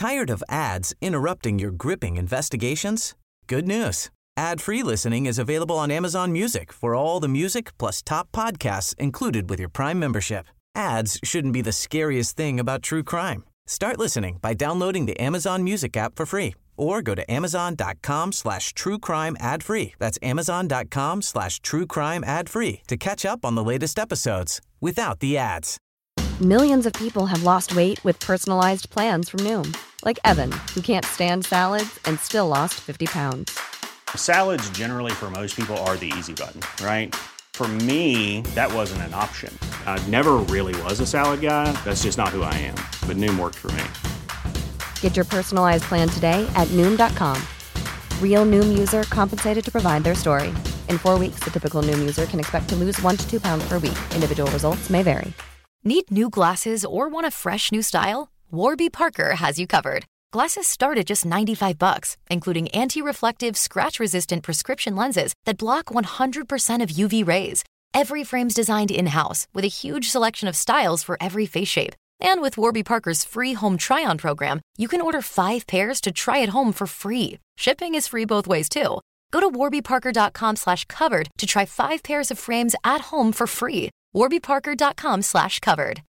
Tired of ads interrupting your gripping investigations? Good news. Ad-free listening is available on Amazon Music for all the music plus top podcasts included with your Prime membership. Ads shouldn't be the scariest thing about true crime. Start listening by downloading the Amazon Music app for free or go to amazon.com/truecrime ad-free. That's amazon.com/truecrime ad-free to catch up on the latest episodes without the ads. Millions of people have lost weight with personalized plans from Noom. Like Evan, who can't stand salads and still lost 50 pounds. Salads generally for most people are the easy button, right? For me, that wasn't an option. I never really was a salad guy. That's just not who I am. But Noom worked for me. Get your personalized plan today at Noom.com. Real Noom user compensated to provide their story. In 4 weeks, the typical Noom user can expect to lose 1 to 2 pounds per week. Individual results may vary. Need new glasses or want a fresh new style? Warby Parker has you covered. Glasses start at just $95, including anti-reflective, scratch-resistant prescription lenses that block 100% of UV rays. Every frame's designed in-house with a huge selection of styles for every face shape. And with Warby Parker's free home try-on program, you can order 5 pairs to try at home for free. Shipping is free both ways, too. Go to warbyparker.com/covered to try 5 pairs of frames at home for free. warbyparker.com/covered.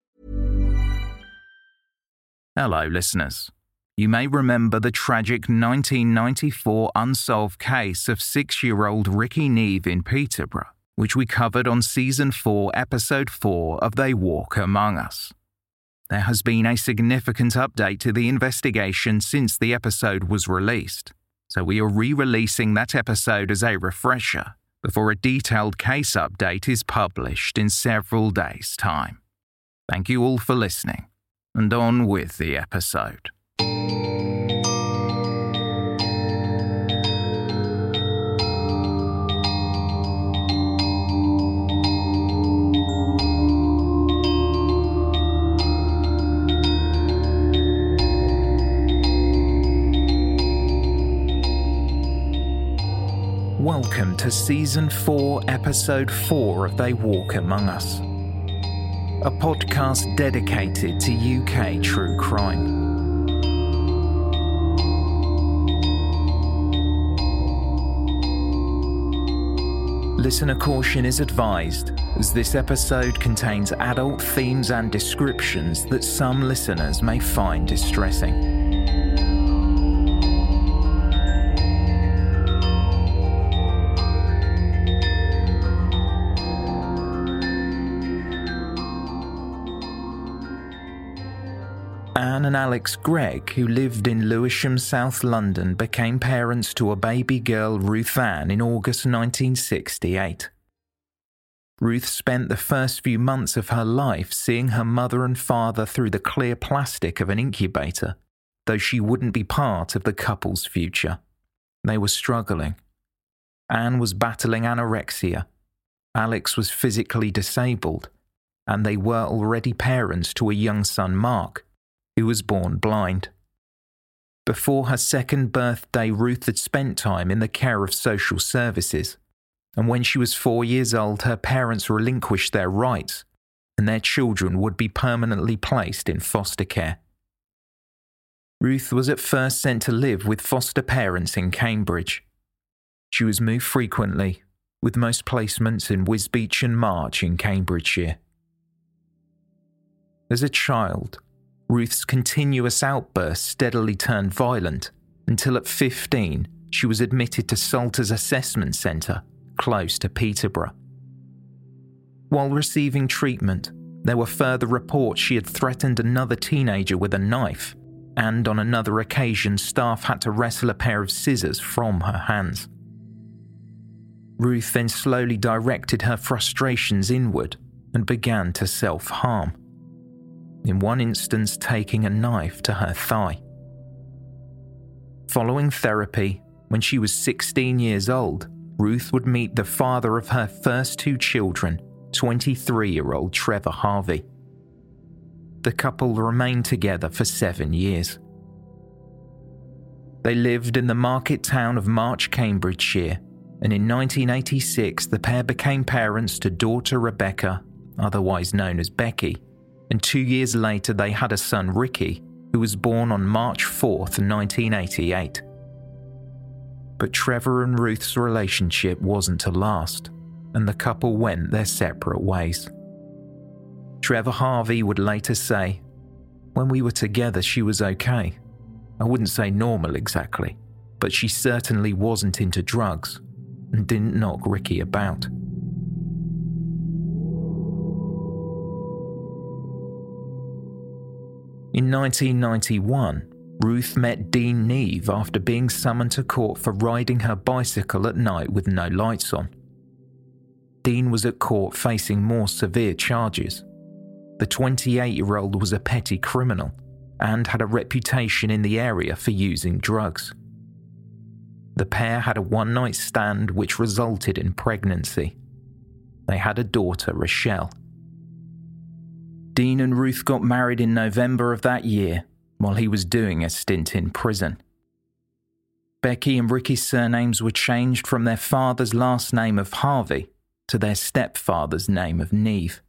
Hello, listeners. You may remember the tragic 1994 unsolved case of 6-year-old Ricky Neve in Peterborough, which we covered on Season 4, Episode 4 of They Walk Among Us. There has been a significant update to the investigation since the episode was released, so we are re-releasing that episode as a refresher before a detailed case update is published in several days' time. Thank you all for listening, and on with the episode. Welcome to Season 4, Episode 4 of They Walk Among Us, a podcast dedicated to UK true crime. Listener caution is advised, as this episode contains adult themes and descriptions that some listeners may find distressing. Anne and Alex Gregg, who lived in Lewisham, South London, became parents to a baby girl, Ruth Ann, in August 1968. Ruth spent the first few months of her life seeing her mother and father through the clear plastic of an incubator, though she wouldn't be part of the couple's future. They were struggling. Anne was battling anorexia, Alex was physically disabled, and they were already parents to a young son, Mark, who was born blind. Before her second birthday, Ruth had spent time in the care of social services, and when she was 4 years old, her parents relinquished their rights, and their children would be permanently placed in foster care. Ruth was at first sent to live with foster parents in Cambridge. She was moved frequently, with most placements in Wisbech and March in Cambridgeshire. As a child, Ruth's continuous outbursts steadily turned violent until at 15 she was admitted to Salters Assessment Centre, close to Peterborough. While receiving treatment, there were further reports she had threatened another teenager with a knife, and on another occasion staff had to wrestle a pair of scissors from her hands. Ruth then slowly directed her frustrations inward and began to self-harm, in one instance taking a knife to her thigh. Following therapy, when she was 16 years old, Ruth would meet the father of her first 2 children, 23-year-old Trevor Harvey. The couple remained together for 7 years. They lived in the market town of March, Cambridgeshire, and in 1986 the pair became parents to daughter Rebecca, otherwise known as Becky, and 2 years later they had a son, Ricky, who was born on March 4th, 1988. But Trevor and Ruth's relationship wasn't to last, and the couple went their separate ways. Trevor Harvey would later say, "When we were together, she was okay. I wouldn't say normal exactly, but she certainly wasn't into drugs and didn't knock Ricky about." In 1991, Ruth met Dean Neve after being summoned to court for riding her bicycle at night with no lights on. Dean was at court facing more severe charges. The 28-year-old was a petty criminal and had a reputation in the area for using drugs. The pair had a one-night stand which resulted in pregnancy. They had a daughter, Rochelle. Dean and Ruth got married in November of that year while he was doing a stint in prison. Becky and Ricky's surnames were changed from their father's last name of Harvey to their stepfather's name of Neve.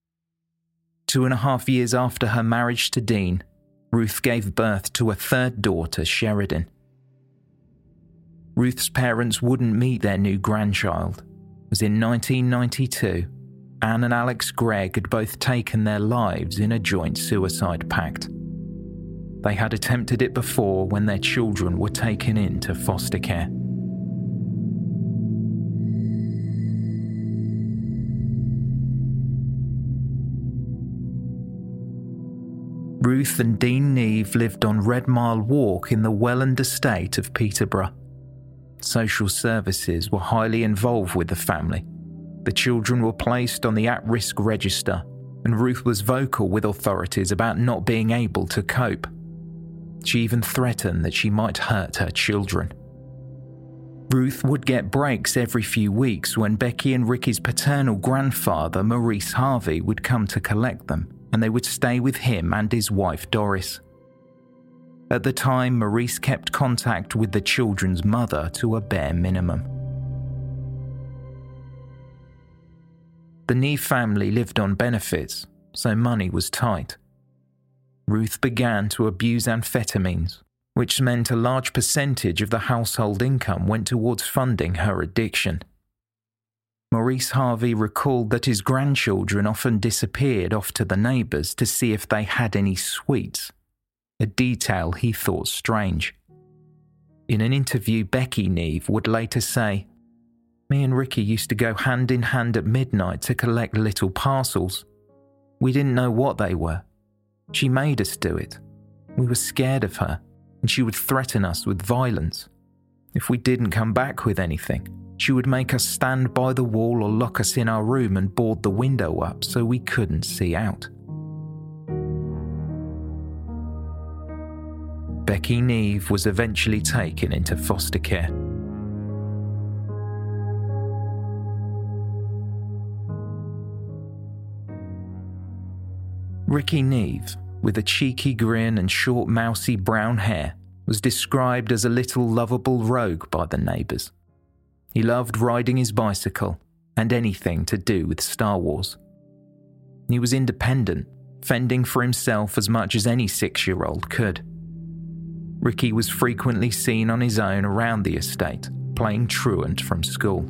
2.5 years after her marriage to Dean, Ruth gave birth to a third daughter, Sheridan. Ruth's parents wouldn't meet their new grandchild, as in 1992, Anne and Alex Gregg had both taken their lives in a joint suicide pact. They had attempted it before when their children were taken into foster care. Ruth and Dean Neve lived on Red Mile Walk in the Welland estate of Peterborough. Social services were highly involved with the family. The children were placed on the at-risk register, and Ruth was vocal with authorities about not being able to cope. She even threatened that she might hurt her children. Ruth would get breaks every few weeks when Becky and Ricky's paternal grandfather, Maurice Harvey, would come to collect them, and they would stay with him and his wife, Doris. At the time, Maurice kept contact with the children's mother to a bare minimum. The Neve family lived on benefits, so money was tight. Ruth began to abuse amphetamines, which meant a large percentage of the household income went towards funding her addiction. Maurice Harvey recalled that his grandchildren often disappeared off to the neighbours to see if they had any sweets, a detail he thought strange. In an interview, Becky Neve would later say, "Me and Ricky used to go hand in hand at midnight to collect little parcels. We didn't know what they were. She made us do it. We were scared of her, and she would threaten us with violence. If we didn't come back with anything, she would make us stand by the wall or lock us in our room and board the window up so we couldn't see out." Becky Neve was eventually taken into foster care. Ricky Neve, with a cheeky grin and short mousy brown hair, was described as a little lovable rogue by the neighbours. He loved riding his bicycle and anything to do with Star Wars. He was independent, fending for himself as much as any 6-year-old could. Ricky was frequently seen on his own around the estate, playing truant from school.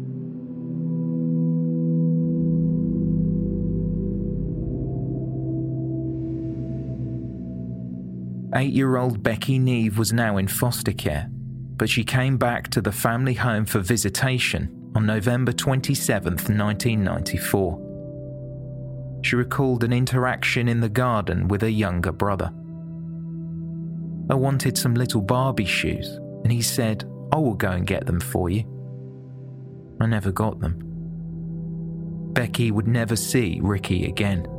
Eight-year-old Becky Neve was now in foster care, but she came back to the family home for visitation on November 27, 1994. She recalled an interaction in the garden with her younger brother. "I wanted some little Barbie shoes, and he said, 'I will go and get them for you.' I never got them." Becky would never see Ricky again.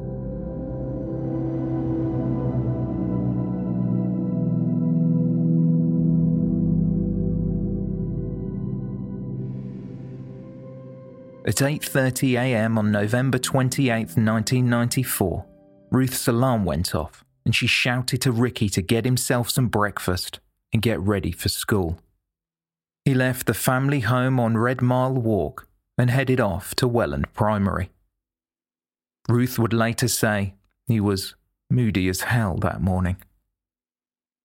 At 8:30 a.m. on November 28, 1994, Ruth's alarm went off and she shouted to Ricky to get himself some breakfast and get ready for school. He left the family home on Red Mile Walk and headed off to Welland Primary. Ruth would later say he was moody as hell that morning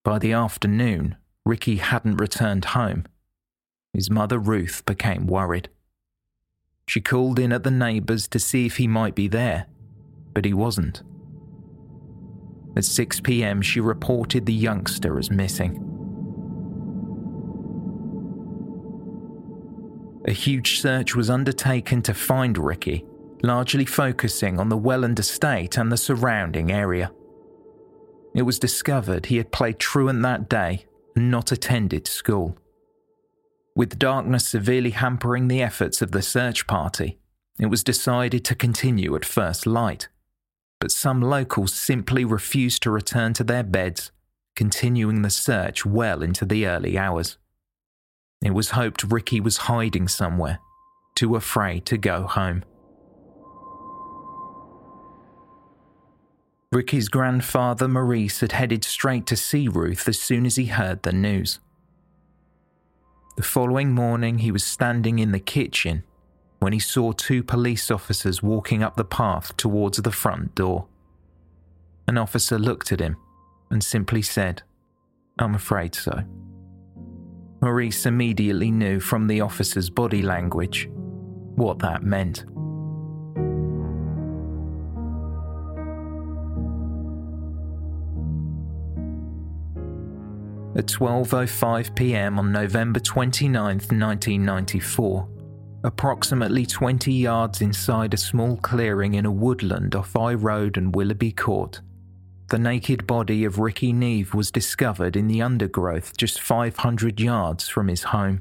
By the afternoon, Ricky hadn't returned home. His mother, Ruth, became worried. She called in at the neighbours to see if he might be there, but he wasn't. At 6 p.m, she reported the youngster as missing. A huge search was undertaken to find Ricky, largely focusing on the Welland estate and the surrounding area. It was discovered he had played truant that day and not attended school. With darkness severely hampering the efforts of the search party, it was decided to continue at first light, but some locals simply refused to return to their beds, continuing the search well into the early hours. It was hoped Ricky was hiding somewhere, too afraid to go home. Ricky's grandfather, Maurice, had headed straight to see Ruth as soon as he heard the news. The following morning, he was standing in the kitchen when he saw 2 police officers walking up the path towards the front door. An officer looked at him and simply said, "I'm afraid so." Maurice immediately knew from the officer's body language what that meant. At 12:05 p.m. on November 29, 1994, approximately 20 yards inside a small clearing in a woodland off Eye Road and Willoughby Court, the naked body of Ricky Neve was discovered in the undergrowth just 500 yards from his home.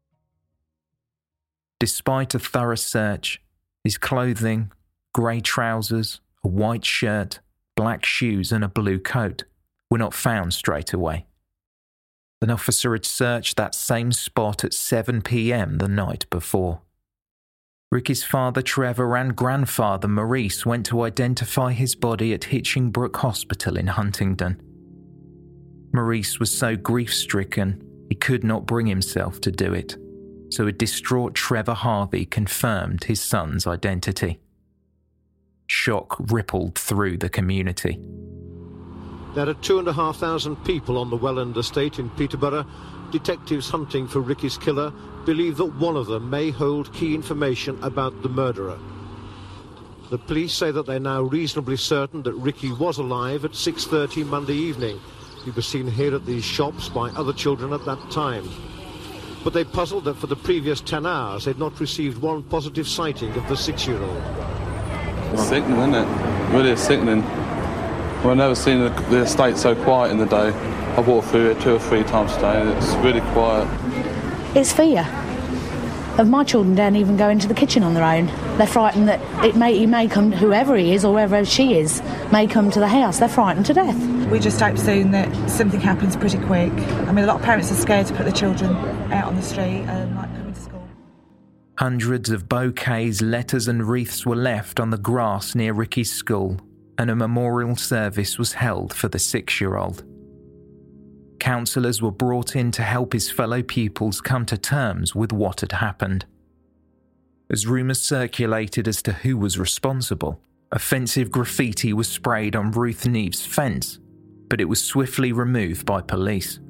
Despite a thorough search, his clothing, grey trousers, a white shirt, black shoes and a blue coat were not found straight away. An officer had searched that same spot at 7 p.m. the night before. Ricky's father Trevor and grandfather Maurice went to identify his body at Hitchingbrook Hospital in Huntingdon. Maurice was so grief-stricken he could not bring himself to do it, so a distraught Trevor Harvey confirmed his son's identity. Shock rippled through the community. There are 2,500 people on the Welland estate in Peterborough. Detectives hunting for Ricky's killer believe that one of them may hold key information about the murderer. The police say that they're now reasonably certain that Ricky was alive at 6:30 Monday evening. He was seen here at these shops by other children at that time. But they puzzled that for the previous 10 hours they'd not received one positive sighting of the 6-year-old. It's sickening, isn't it? Really sickening. Well, I've never seen the estate so quiet in the day. I've walked through it 2 or 3 times today and it's really quiet. It's fear. Of my children don't even go into the kitchen on their own. They're frightened that he may come, whoever he is or whoever she is, may come to the house. They're frightened to death. We just hope soon that something happens pretty quick. I mean, a lot of parents are scared to put their children out on the street and coming to school. Hundreds of bouquets, letters and wreaths were left on the grass near Ricky's school, and a memorial service was held for the 6-year-old. Counsellors were brought in to help his fellow pupils come to terms with what had happened. As rumours circulated as to who was responsible, offensive graffiti was sprayed on Ruth Neve's fence, but it was swiftly removed by police.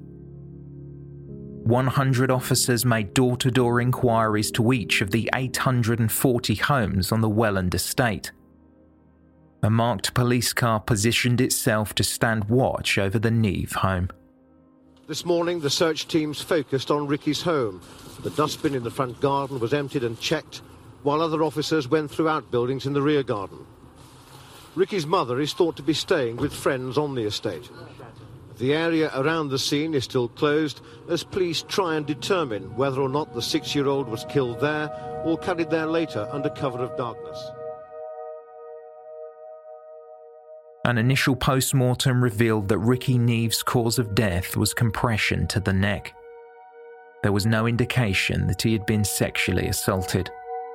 100 officers made door-to-door inquiries to each of the 840 homes on the Welland estate. A marked police car positioned itself to stand watch over the Neve home. This morning, the search teams focused on Ricky's home. The dustbin in the front garden was emptied and checked, while other officers went through outbuildings in the rear garden. Ricky's mother is thought to be staying with friends on the estate. The area around the scene is still closed as police try and determine whether or not the 6-year-old was killed there or carried there later under cover of darkness. An initial post-mortem revealed that Ricky Neve's cause of death was compression to the neck. There was no indication that he had been sexually assaulted.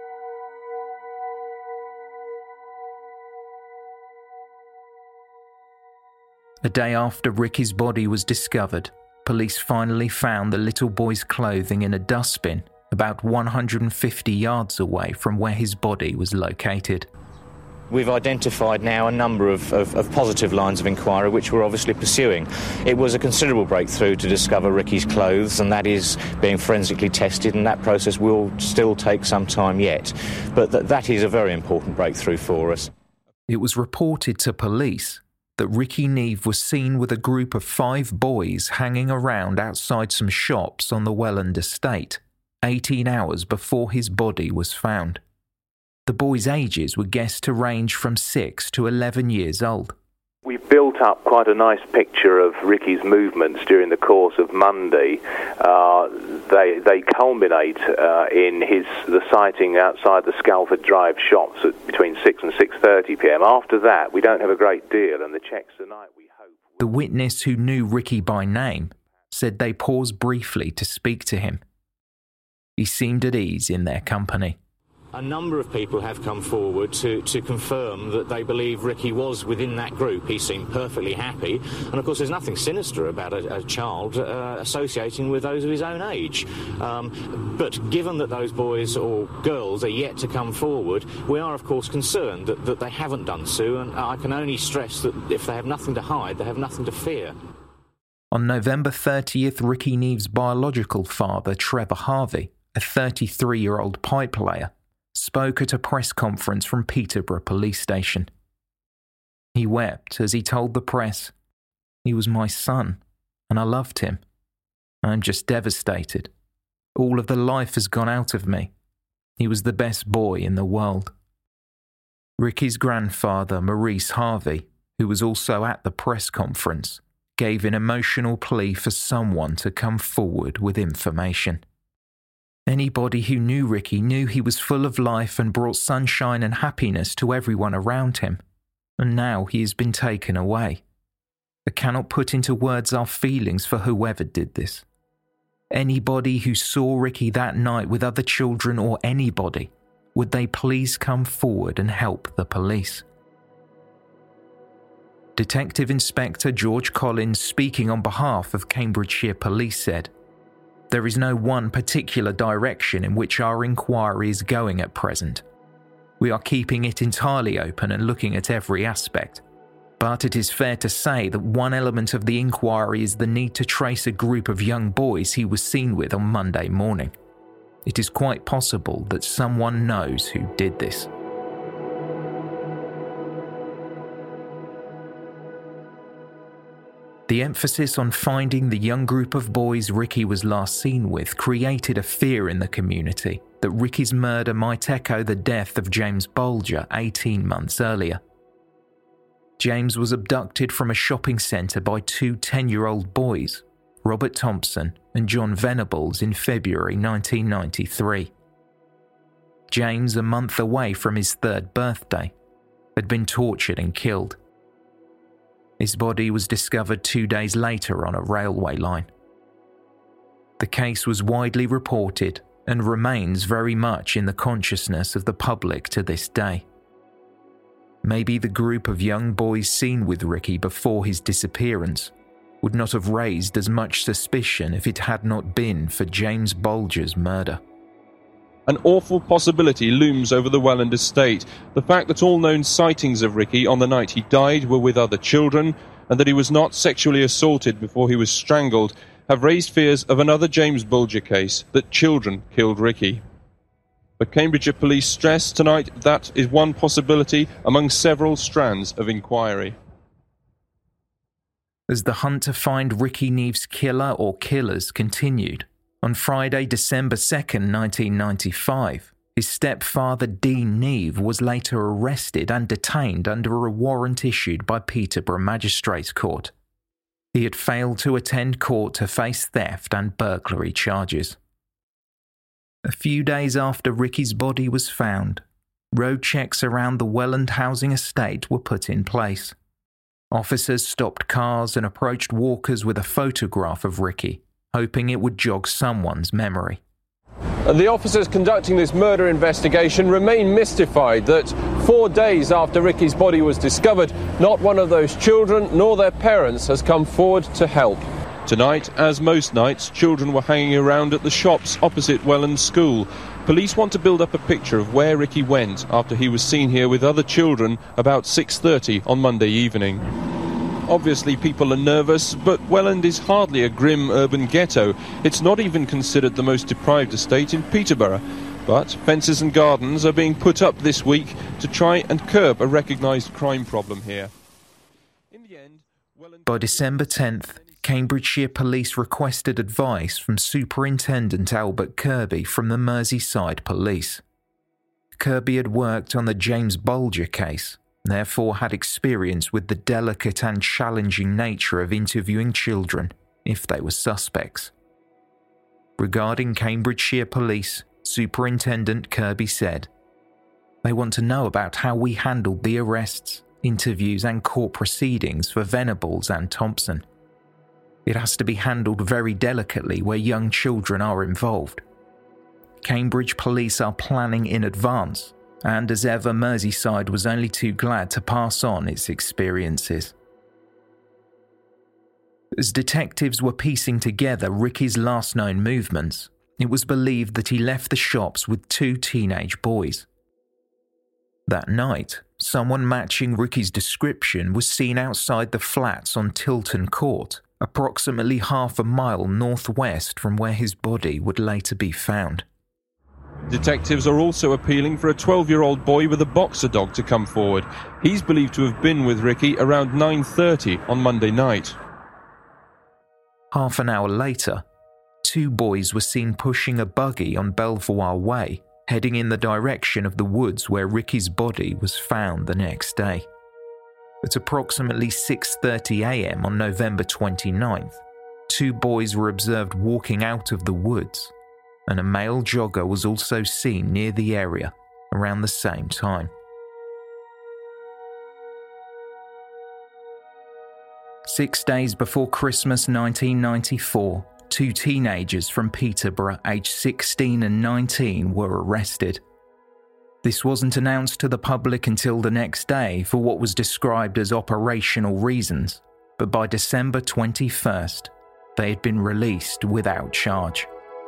A day after Ricky's body was discovered, police finally found the little boy's clothing in a dustbin about 150 yards away from where his body was located. We've identified now a number of positive lines of inquiry which we're obviously pursuing. It was a considerable breakthrough to discover Ricky's clothes, and that is being forensically tested, and that process will still take some time yet. But that is a very important breakthrough for us. It was reported to police that Ricky Neve was seen with a group of 5 boys hanging around outside some shops on the Welland estate, 18 hours before his body was found. The boys' ages were guessed to range from 6 to 11 years old. We built up quite a nice picture of Ricky's movements during the course of Monday. They culminate in the sighting outside the Scalford Drive shops at between 6 and 6:30 p.m. After that, we don't have a great deal, and the checks tonight, we hope... The witness who knew Ricky by name said they paused briefly to speak to him. He seemed at ease in their company. A number of people have come forward to confirm that they believe Ricky was within that group. He seemed perfectly happy. And, of course, there's nothing sinister about a child associating with those of his own age. But given that those boys or girls are yet to come forward, we are, of course, concerned that they haven't done so. And I can only stress that if they have nothing to hide, they have nothing to fear. On November 30th, Ricky Neve's biological father, Trevor Harvey, a 33-year-old pipe player, spoke at a press conference from Peterborough Police Station. He wept as he told the press, "He was my son, and I loved him. I'm just devastated. All of the life has gone out of me. He was the best boy in the world." Ricky's grandfather, Maurice Harvey, who was also at the press conference, gave an emotional plea for someone to come forward with information. Anybody who knew Ricky knew he was full of life and brought sunshine and happiness to everyone around him. And now he has been taken away. I cannot put into words our feelings for whoever did this. Anybody who saw Ricky that night with other children or anybody, would they please come forward and help the police? Detective Inspector George Collins, speaking on behalf of Cambridgeshire Police, said, "There is no one particular direction in which our inquiry is going at present. We are keeping it entirely open and looking at every aspect. But it is fair to say that one element of the inquiry is the need to trace a group of young boys he was seen with on Monday morning. It is quite possible that someone knows who did this." The emphasis on finding the young group of boys Ricky was last seen with created a fear in the community that Ricky's murder might echo the death of James Bolger 18 months earlier. James was abducted from a shopping centre by 2 10-year-old boys, Robert Thompson and John Venables, in February 1993. James, a month away from his 3rd birthday, had been tortured and killed. His body was discovered 2 days later on a railway line. The case was widely reported and remains very much in the consciousness of the public to this day. Maybe the group of young boys seen with Ricky before his disappearance would not have raised as much suspicion if it had not been for James Bolger's murder. An awful possibility looms over the Welland estate. The fact that all known sightings of Ricky on the night he died were with other children, and that he was not sexually assaulted before he was strangled, have raised fears of another James Bolger case, that children killed Ricky. But Cambridgeshire Police stress tonight that is one possibility among several strands of inquiry. As the hunt to find Ricky Neve's killer or killers continued, on Friday, December 2nd, 1995, his stepfather Dean Neve was later arrested and detained under a warrant issued by Peterborough Magistrates Court. He had failed to attend court to face theft and burglary charges. A few days after Ricky's body was found, road checks around the Welland housing estate were put in place. Officers stopped cars and approached walkers with a photograph of Ricky, hoping it would jog someone's memory. The officers conducting this murder investigation remain mystified that 4 days after Ricky's body was discovered, not one of those children nor their parents has come forward to help. Tonight, as most nights, children were hanging around at the shops opposite Welland School. Police want to build up a picture of where Ricky went after he was seen here with other children about 6:30 on Monday evening. Obviously, people are nervous, but Welland is hardly a grim urban ghetto. It's not even considered the most deprived estate in Peterborough. But fences and gardens are being put up this week to try and curb a recognised crime problem here. In the end, by December 10th, Cambridgeshire Police requested advice from Superintendent Albert Kirby from the Merseyside Police. Kirby had worked on the James Bolger case, therefore had experience with the delicate and challenging nature of interviewing children if they were suspects. Regarding Cambridgeshire Police, Superintendent Kirby said, "They want to know about how we handled the arrests, interviews and court proceedings for Venables and Thompson. It has to be handled very delicately where young children are involved. Cambridge Police are planning in advance, and as ever Merseyside was only too glad to pass on its experiences." As detectives were piecing together Ricky's last known movements, it was believed that he left the shops with 2 teenage boys. That night, someone matching Ricky's description was seen outside the flats on Tilton Court, approximately half a mile northwest from where his body would later be found. Detectives are also appealing for a 12-year-old boy with a boxer dog to come forward. He's believed to have been with Ricky around 9:30 on Monday night. Half an hour later, 2 boys were seen pushing a buggy on Belvoir Way, heading in the direction of the woods where Ricky's body was found the next day. At approximately 6:30 a.m. on November 29th, 2 boys were observed walking out of the woods, and a male jogger was also seen near the area around the same time. 6 days before Christmas 1994, 2 teenagers from Peterborough aged 16 and 19 were arrested. This wasn't announced to the public until the next day for what was described as operational reasons, but by December 21st, they had been released without charge.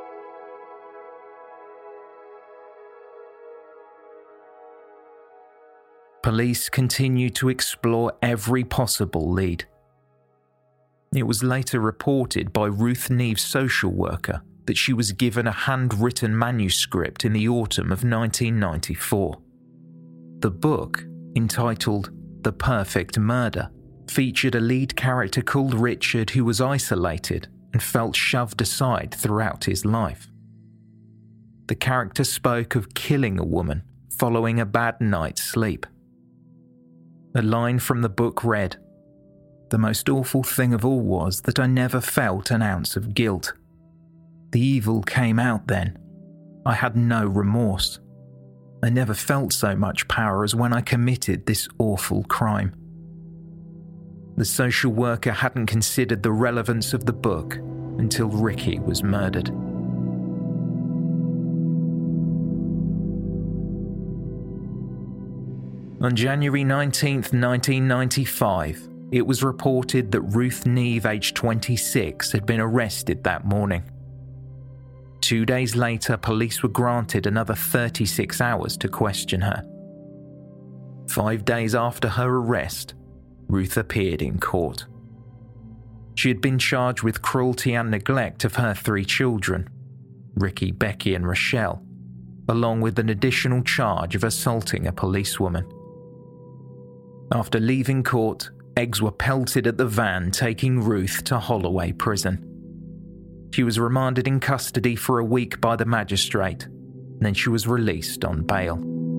Police continued to explore every possible lead. It was later reported by Ruth Neve's social worker that she was given a handwritten manuscript in the autumn of 1994. The book, entitled The Perfect Murder, featured a lead character called Richard who was isolated and felt shoved aside throughout his life. The character spoke of killing a woman following a bad night's sleep. A line from the book read, "The most awful thing of all was that I never felt an ounce of guilt. The evil came out then. I had no remorse. I never felt so much power as when I committed this awful crime." The social worker hadn't considered the relevance of the book until Ricky was murdered. On January 19th, 1995, it was reported that Ruth Neve, aged 26, had been arrested that morning. 2 days later, police were granted another 36 hours to question her. 5 days after her arrest, Ruth appeared in court. She had been charged with cruelty and neglect of her 3 children, Ricky, Becky and Rochelle, along with an additional charge of assaulting a policewoman. After leaving court, eggs were pelted at the van taking Ruth to Holloway Prison. She was remanded in custody for a week by the magistrate, then she was released on bail.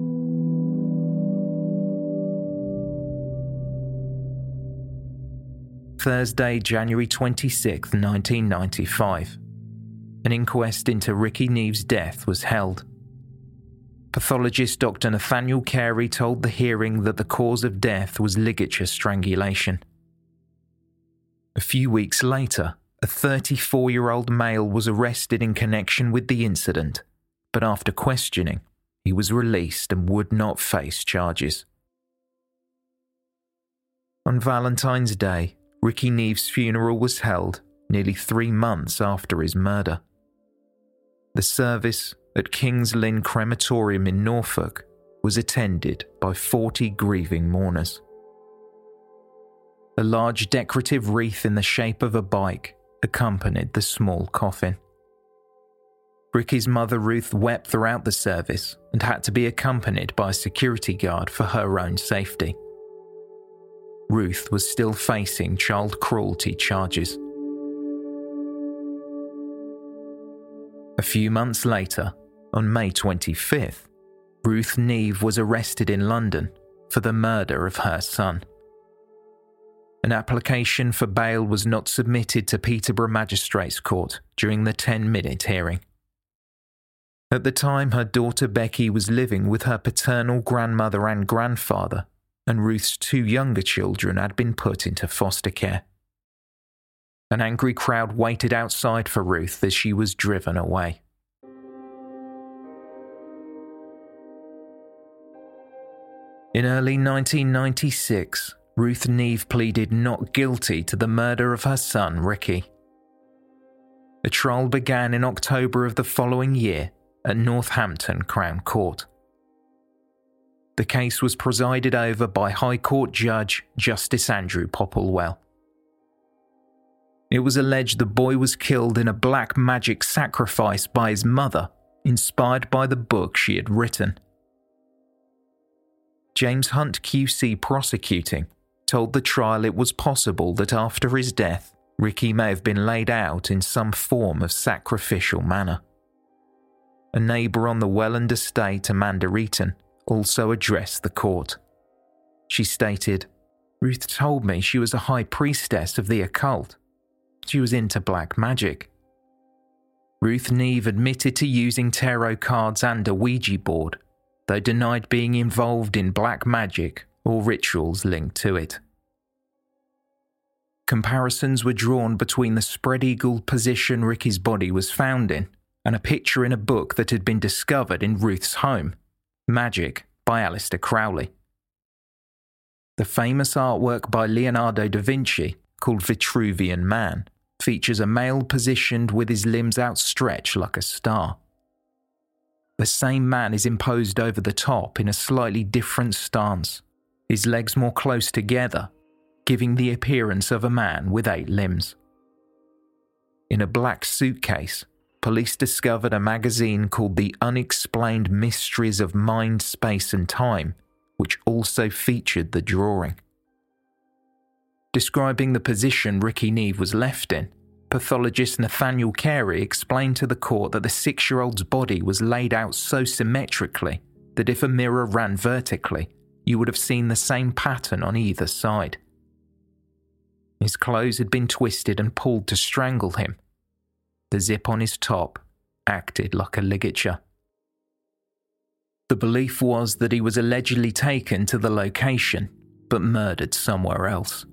Thursday, January 26, 1995. An inquest into Ricky Neve's death was held. Pathologist Dr. Nathaniel Carey told the hearing that the cause of death was ligature strangulation. A few weeks later, a 34-year-old male was arrested in connection with the incident, but after questioning, he was released and would not face charges. On Valentine's Day, Ricky Neve's funeral was held, nearly 3 months after his murder. The service at King's Lynn Crematorium in Norfolk was attended by 40 grieving mourners. A large decorative wreath in the shape of a bike accompanied the small coffin. Ricky's mother Ruth wept throughout the service and had to be accompanied by a security guard for her own safety. Ruth was still facing child cruelty charges. A few months later, on May 25th, Ruth Neve was arrested in London for the murder of her son. An application for bail was not submitted to Peterborough Magistrates Court during the 10-minute hearing. At the time, her daughter Becky was living with her paternal grandmother and grandfather, and Ruth's 2 younger children had been put into foster care. An angry crowd waited outside for Ruth as she was driven away. In early 1996, Ruth Neve pleaded not guilty to the murder of her son, Ricky. The trial began in October of the following year at Northampton Crown Court. The case was presided over by High Court Judge Justice Andrew Popplewell. It was alleged the boy was killed in a black magic sacrifice by his mother, inspired by the book she had written. James Hunt QC prosecuting told the trial it was possible that after his death, Ricky may have been laid out in some form of sacrificial manner. A neighbour on the Welland estate, Amanda Eaton, also addressed the court. She stated, "Ruth told me she was a high priestess of the occult. She was into black magic." Ruth Neve admitted to using tarot cards and a Ouija board, though denied being involved in black magic or rituals linked to it. Comparisons were drawn between the spread-eagled position Ricky's body was found in and a picture in a book that had been discovered in Ruth's home, Magic by Aleister Crowley. The famous artwork by Leonardo da Vinci, called Vitruvian Man, features a male positioned with his limbs outstretched like a star. The same man is imposed over the top in a slightly different stance, his legs more close together, giving the appearance of a man with 8 limbs. In a black suitcase, police discovered a magazine called The Unexplained Mysteries of Mind, Space and Time, which also featured the drawing. Describing the position Ricky Neve was left in, pathologist Nathaniel Carey explained to the court that the 6-year-old's body was laid out so symmetrically that if a mirror ran vertically, you would have seen the same pattern on either side. His clothes had been twisted and pulled to strangle him. The zip on his top acted like a ligature. The belief was that he was allegedly taken to the location, but murdered somewhere else.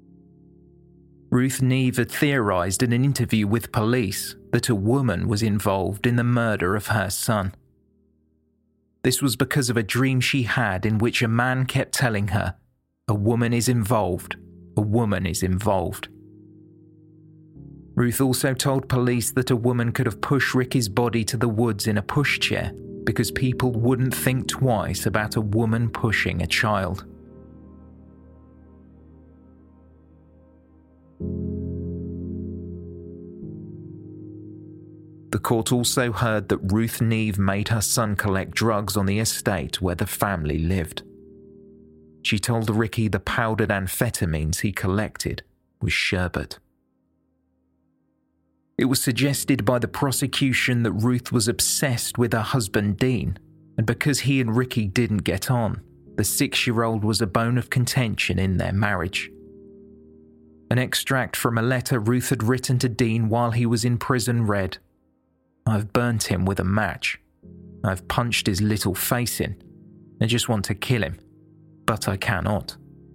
Ruth Neve had theorised in an interview with police that a woman was involved in the murder of her son. This was because of a dream she had in which a man kept telling her, "A woman is involved, a woman is involved." Ruth also told police that a woman could have pushed Ricky's body to the woods in a pushchair because people wouldn't think twice about a woman pushing a child. The court also heard that Ruth Neve made her son collect drugs on the estate where the family lived. She told Ricky the powdered amphetamines he collected was sherbet. It was suggested by the prosecution that Ruth was obsessed with her husband Dean, and because he and Ricky didn't get on, the 6-year-old was a bone of contention in their marriage. An extract from a letter Ruth had written to Dean while he was in prison read, "I've burnt him with a match. I've punched his little face in. I just want to kill him, but I cannot."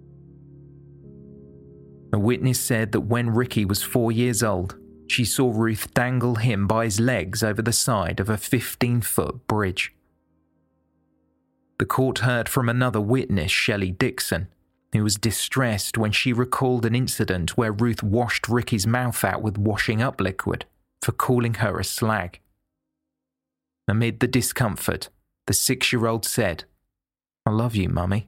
A witness said that when Ricky was 4 years old, she saw Ruth dangle him by his legs over the side of a 15-foot bridge. The court heard from another witness, Shelley Dixon, who was distressed when she recalled an incident where Ruth washed Ricky's mouth out with washing up liquid for calling her a slag. Amid the discomfort, the 6-year-old said, "I love you, Mummy."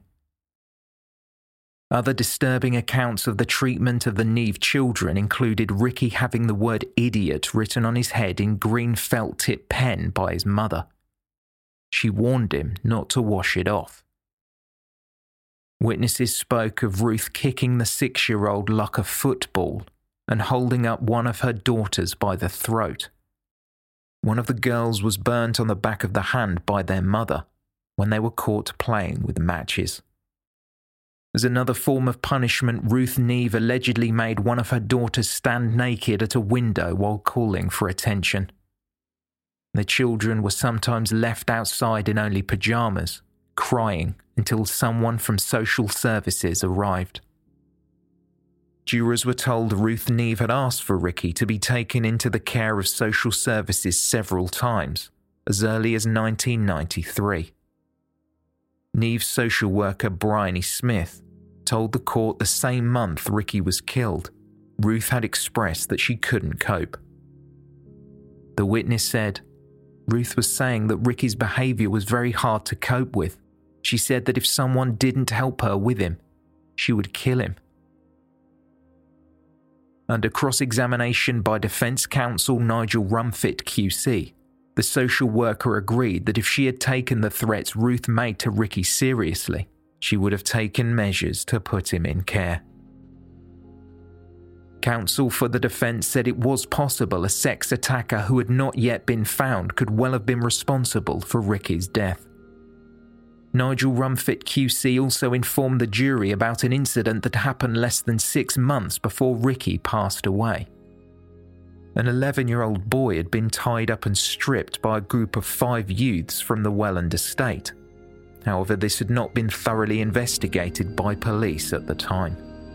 Other disturbing accounts of the treatment of the Neave children included Ricky having the word idiot written on his head in green felt-tip pen by his mother. She warned him not to wash it off. Witnesses spoke of Ruth kicking the 6-year-old like a football and holding up one of her daughters by the throat. One of the girls was burnt on the back of the hand by their mother when they were caught playing with matches. As another form of punishment, Ruth Neave allegedly made one of her daughters stand naked at a window while calling for attention. The children were sometimes left outside in only pyjamas, crying until someone from social services arrived. Jurors were told Ruth Neave had asked for Ricky to be taken into the care of social services several times, as early as 1993. Neave's social worker Bryony Smith told the court the same month Ricky was killed, Ruth had expressed that she couldn't cope. The witness said, Ruth was saying that Ricky's behaviour was very hard to cope with. She said that if someone didn't help her with him, she would kill him. Under cross-examination by defence counsel Nigel Rumfitt QC, the social worker agreed that if she had taken the threats Ruth made to Ricky seriously, she would have taken measures to put him in care. Counsel for the defence said it was possible a sex attacker who had not yet been found could well have been responsible for Ricky's death. Nigel Rumfitt QC also informed the jury about an incident that happened less than 6 months before Ricky passed away. An 11-year-old boy had been tied up and stripped by a group of 5 youths from the Welland estate. However, this had not been thoroughly investigated by police at the time.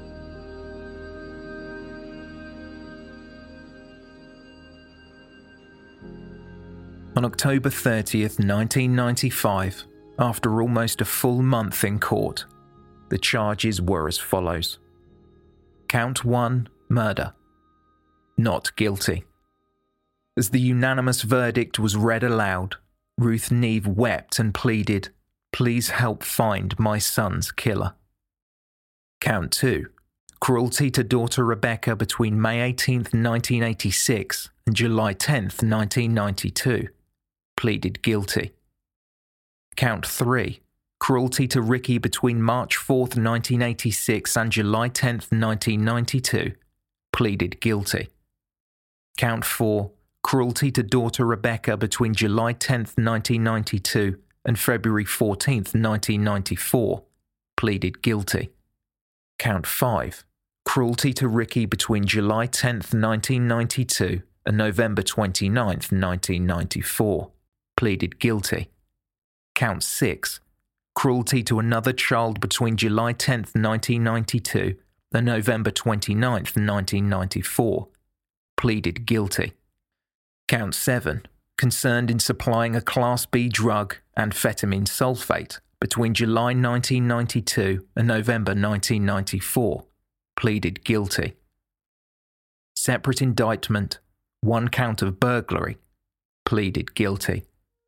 On October 30th, 1995, after almost a full month in court, the charges were as follows. Count 1, murder. Not guilty. As the unanimous verdict was read aloud, Ruth Neave wept and pleaded, "Please help find my son's killer." Count 2, cruelty to daughter Rebecca between May 18th, 1986 and July 10th, 1992. Pleaded guilty. Count 3, cruelty to Ricky between March 4th, 1986 and July 10th, 1992. Pleaded guilty. Count 4, cruelty to daughter Rebecca between July 10th, 1992 and February 14th, 1994. Pleaded guilty. Count 5, cruelty to Ricky between July 10th, 1992 and November 29th, 1994. Pleaded guilty. Count 6, cruelty to another child between July 10th, 1992 and November 29th, 1994. Pleaded guilty. Count 7, concerned in supplying a Class B drug, amphetamine sulfate, between July 1992 and November 1994. Pleaded guilty. Separate indictment, 1 count of burglary. Pleaded guilty.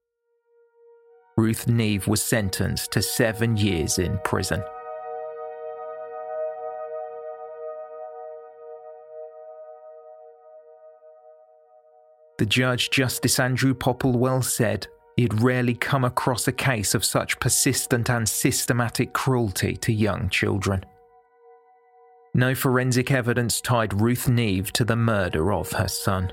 Ruth Neave was sentenced to 7 years in prison. The judge, Justice Andrew Popplewell, said he had rarely come across a case of such persistent and systematic cruelty to young children. No forensic evidence tied Ruth Neave to the murder of her son.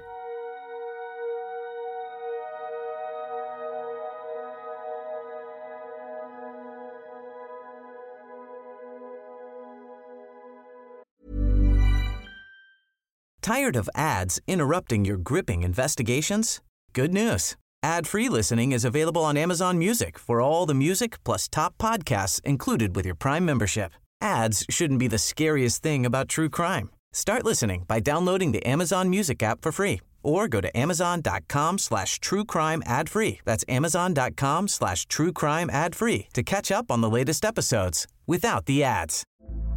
Tired of ads interrupting your gripping investigations? Good news. Ad-free listening is available on Amazon Music for all the music plus top podcasts included with your Prime membership. Ads shouldn't be the scariest thing about true crime. Start listening by downloading the Amazon Music app for free or go to amazon.com/truecrime ad-free. That's amazon.com/truecrime ad-free to catch up on the latest episodes without the ads.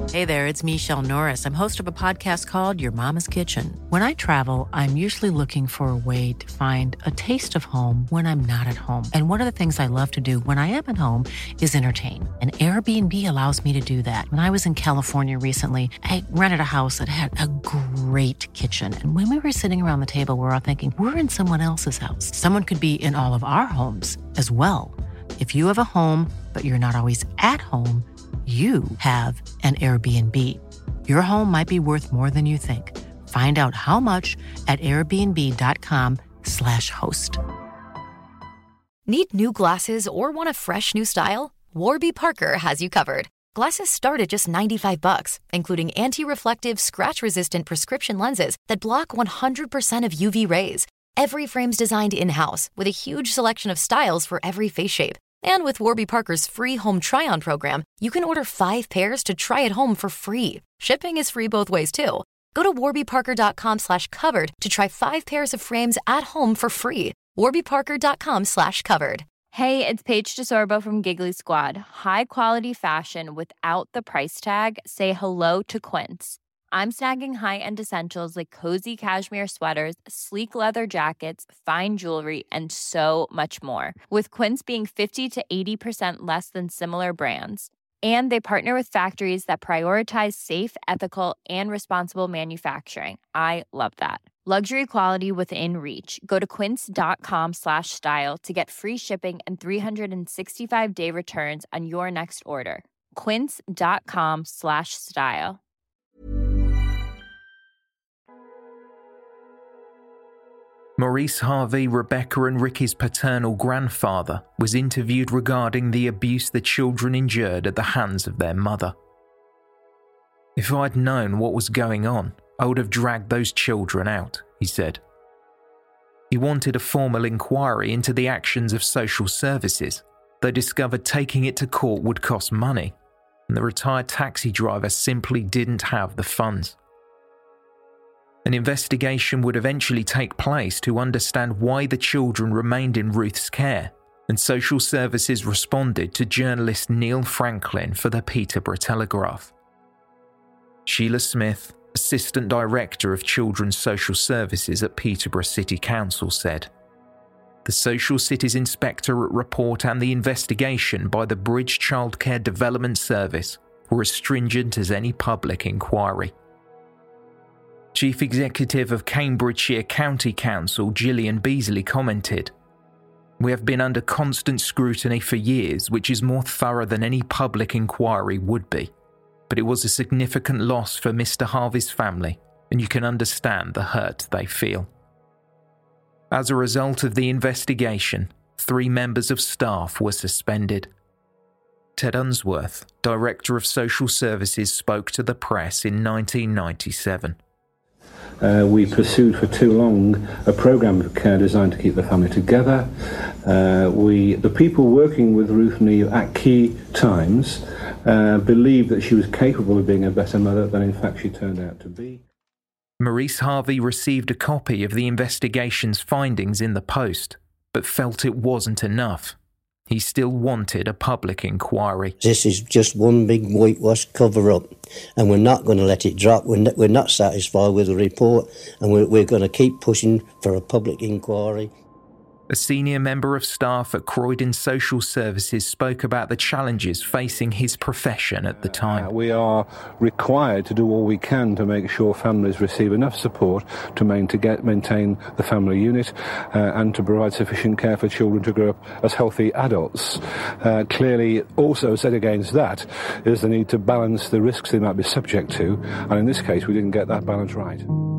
Hey there, it's Michelle Norris. I'm host of a podcast called Your Mama's Kitchen. When I travel, I'm usually looking for a way to find a taste of home when I'm not at home. And one of the things I love to do when I am at home is entertain. And Airbnb allows me to do that. When I was in California recently, I rented a house that had a great kitchen. And when we were sitting around the table, we're all thinking, we're in someone else's house. Someone could be in all of our homes as well. If you have a home, but you're not always at home, you have an Airbnb. Your home might be worth more than you think. Find out how much at airbnb.com/host. Need new glasses or want a fresh new style? Warby Parker has you covered. Glasses start at just $95, including anti-reflective, scratch-resistant prescription lenses that block 100% of UV rays. Every frame's designed in-house with a huge selection of styles for every face shape. And with Warby Parker's free home try-on program, you can order 5 pairs to try at home for free. Shipping is free both ways, too. Go to warbyparker.com/covered to try 5 pairs of frames at home for free. warbyparker.com/covered. Hey, it's Paige DeSorbo from Giggly Squad. High quality fashion without the price tag. Say hello to Quince. I'm snagging high-end essentials like cozy cashmere sweaters, sleek leather jackets, fine jewelry, and so much more. With Quince being 50 to 80% less than similar brands. And they partner with factories that prioritize safe, ethical, and responsible manufacturing. I love that. Luxury quality within reach. Go to quince.com/style to get free shipping and 365-day returns on your next order. Quince.com/style. Maurice Harvey, Rebecca and Ricky's paternal grandfather, was interviewed regarding the abuse the children endured at the hands of their mother. "If I'd known what was going on, I would have dragged those children out," he said. He wanted a formal inquiry into the actions of social services. They discovered taking it to court would cost money, and the retired taxi driver simply didn't have the funds. An investigation would eventually take place to understand why the children remained in Ruth's care, and social services responded to journalist Neil Franklin for the Peterborough Telegraph. Sheila Smith, Assistant Director of Children's Social Services at Peterborough City Council, said, "The Social Cities Inspectorate report and the investigation by the Bridge Childcare Development Service were as stringent as any public inquiry." Chief Executive of Cambridgeshire County Council Gillian Beasley commented, "We have been under constant scrutiny for years, which is more thorough than any public inquiry would be. But it was a significant loss for Mr. Harvey's family, and you can understand the hurt they feel." As a result of the investigation, 3 members of staff were suspended. Ted Unsworth, Director of Social Services, spoke to the press in 1997. We pursued for too long a programme of care designed to keep the family together. The people working with Ruth Neve at key times believed that she was capable of being a better mother than in fact she turned out to be. Maurice Harvey received a copy of the investigation's findings in the post, but felt it wasn't enough. He still wanted a public inquiry. This is just one big whitewash cover-up, and we're not going to let it drop. We're not satisfied with the report, and we're going to keep pushing for a public inquiry. A senior member of staff at Croydon Social Services spoke about the challenges facing his profession at the time. We are required to do all we can to make sure families receive enough support to maintain the family unit and to provide sufficient care for children to grow up as healthy adults. Clearly, also set against that is the need to balance the risks they might be subject to, and in this case we didn't get that balance right.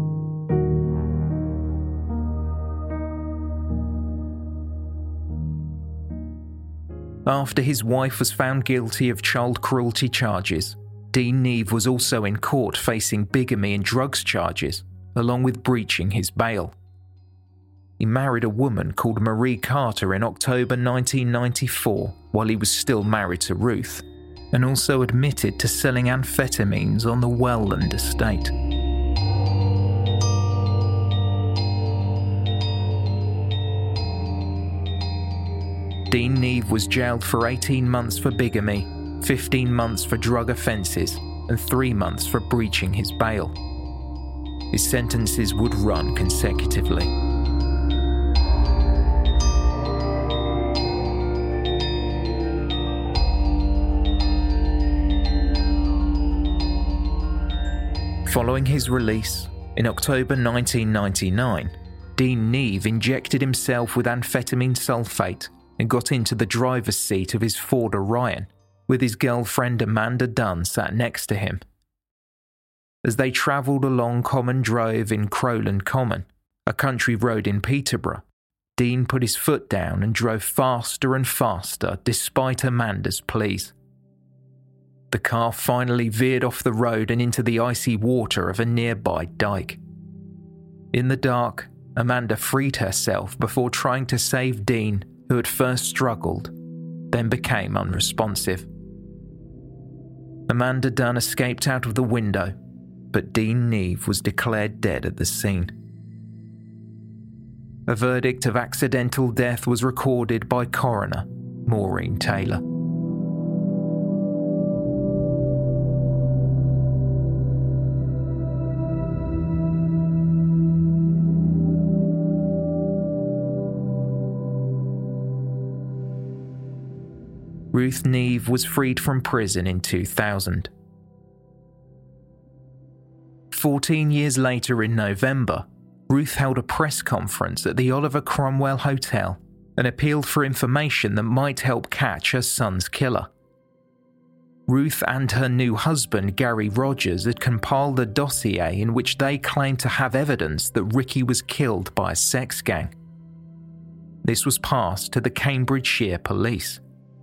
After his wife was found guilty of child cruelty charges, Dean Neve was also in court facing bigamy and drugs charges, along with breaching his bail. He married a woman called Marie Carter in October 1994 while he was still married to Ruth, and also admitted to selling amphetamines on the Welland estate. Dean Neve was jailed for 18 months for bigamy, 15 months for drug offences, and 3 months for breaching his bail. His sentences would run consecutively. Following his release, in October 1999, Dean Neve injected himself with amphetamine sulfate and got into the driver's seat of his Ford Orion, with his girlfriend Amanda Dunn sat next to him. As they travelled along Common Drove in Crowland Common, a country road in Peterborough, Dean put his foot down and drove faster and faster despite Amanda's pleas. The car finally veered off the road and into the icy water of a nearby dike. In the dark, Amanda freed herself before trying to save Dean, who at first struggled, then became unresponsive. Amanda Dunn escaped out of the window, but Dean Neve was declared dead at the scene. A verdict of accidental death was recorded by coroner Maureen Taylor. Ruth Neve was freed from prison in 2000. 14 years later in November, Ruth held a press conference at the Oliver Cromwell Hotel and appealed for information that might help catch her son's killer. Ruth and her new husband, Gary Rogers, had compiled a dossier in which they claimed to have evidence that Ricky was killed by a sex gang. This was passed to the Cambridgeshire police.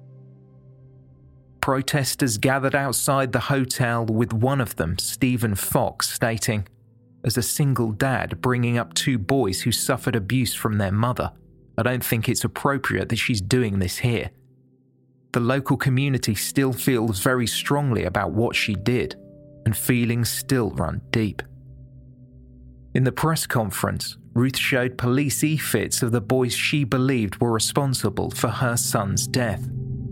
Protesters gathered outside the hotel, with one of them, Stephen Fox, stating, "As a single dad bringing up 2 boys who suffered abuse from their mother, I don't think it's appropriate that she's doing this here. The local community still feels very strongly about what she did, and feelings still run deep." In the press conference, Ruth showed police e-fits of the boys she believed were responsible for her son's death.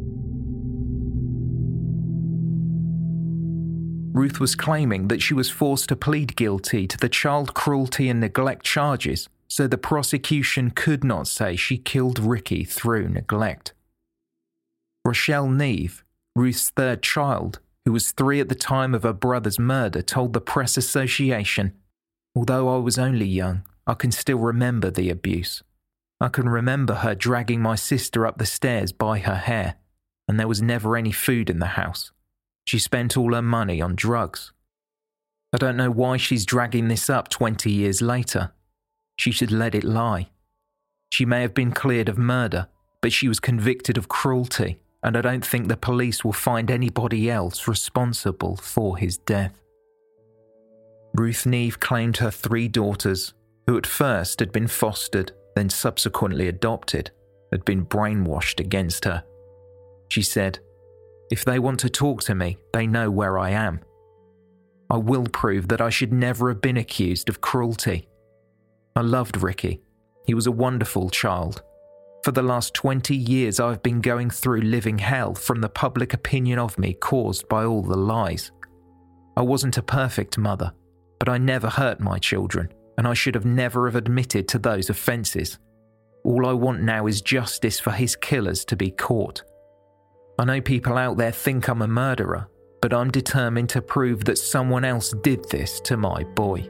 Ruth was claiming that she was forced to plead guilty to the child cruelty and neglect charges, so the prosecution could not say she killed Ricky through neglect. Rochelle Neve, Ruth's 3rd child, who was 3 at the time of her brother's murder, told the Press Association, "Although I was only young, I can still remember the abuse. I can remember her dragging my sister up the stairs by her hair, and there was never any food in the house. She spent all her money on drugs. I don't know why she's dragging this up 20 years later. She should let it lie. She may have been cleared of murder, but she was convicted of cruelty, and I don't think the police will find anybody else responsible for his death." Ruth Neve claimed her 3 daughters, who at first had been fostered, then subsequently adopted, had been brainwashed against her. She said, "If they want to talk to me, they know where I am. I will prove that I should never have been accused of cruelty. I loved Ricky. He was a wonderful child. For the last 20 years I've been going through living hell from the public opinion of me caused by all the lies. I wasn't a perfect mother, but I never hurt my children, and I should have never have admitted to those offences. All I want now is justice for his killers to be caught. I know people out there think I'm a murderer, but I'm determined to prove that someone else did this to my boy."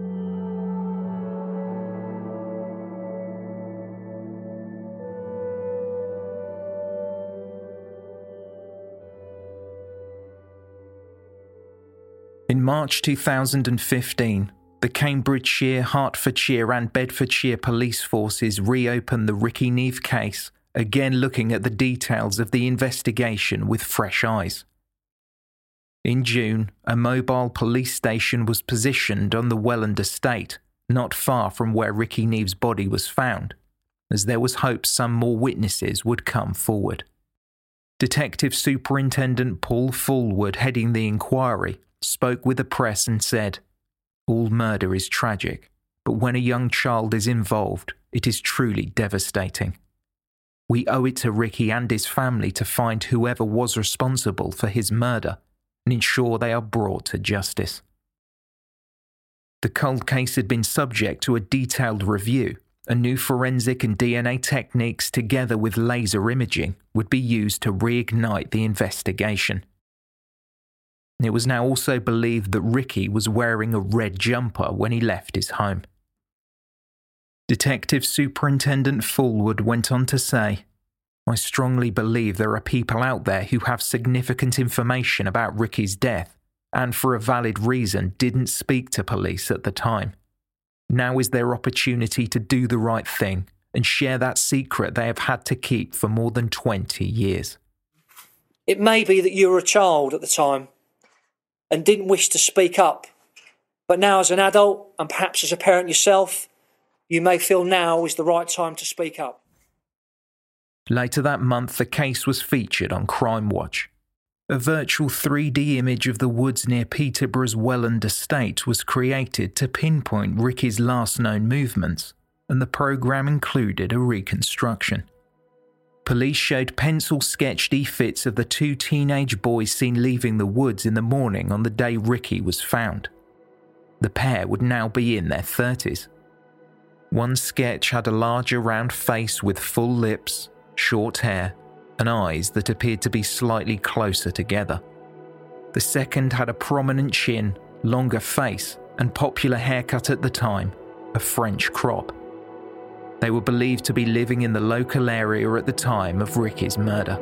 In March 2015, the Cambridgeshire, Hertfordshire and Bedfordshire police forces reopened the Ricky Neve case, again looking at the details of the investigation with fresh eyes. In June, a mobile police station was positioned on the Welland estate, not far from where Ricky Neve's body was found, as there was hope some more witnesses would come forward. Detective Superintendent Paul Fullwood, heading the inquiry, spoke with the press and said, "All murder is tragic, but when a young child is involved, it is truly devastating. We owe it to Ricky and his family to find whoever was responsible for his murder and ensure they are brought to justice. The cold case had been subject to a detailed review, and new forensic and DNA techniques together with laser imaging would be used to reignite the investigation. It was now also believed that Ricky was wearing a red jumper when he left his home. Detective Superintendent Fullwood went on to say, "I strongly believe there are people out there who have significant information about Ricky's death and for a valid reason didn't speak to police at the time. Now is their opportunity to do the right thing and share that secret they have had to keep for more than 20 years. It may be that you were a child at the time and didn't wish to speak up, but now as an adult and perhaps as a parent yourself, you may feel now is the right time to speak up." Later that month, the case was featured on Crime Watch. A virtual 3D image of the woods near Peterborough's Welland estate was created to pinpoint Ricky's last known movements, and the programme included a reconstruction. Police showed pencil-sketched efits of the two teenage boys seen leaving the woods in the morning on the day Ricky was found. The pair would now be in their 30s. One sketch had a larger round face with full lips, short hair, and eyes that appeared to be slightly closer together. The second had a prominent chin, longer face, and popular haircut at the time, a French crop. They were believed to be living in the local area at the time of Ricky's murder.